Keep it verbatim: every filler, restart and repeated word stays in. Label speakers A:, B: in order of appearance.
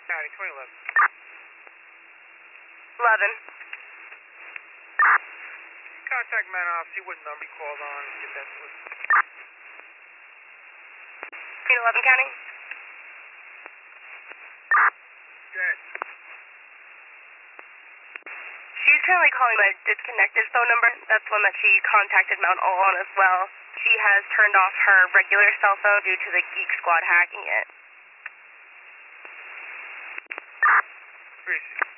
A: County, twenty eleven.
B: eleven.
A: Contact man off, see what number he called on, get that to us.
B: eleven County.
A: Good.
B: She's currently calling my disconnected phone number. That's one that she contacted Mount All on as well. She has turned off her regular cell phone due to the Geek Squad hacking it.
A: Appreciate it.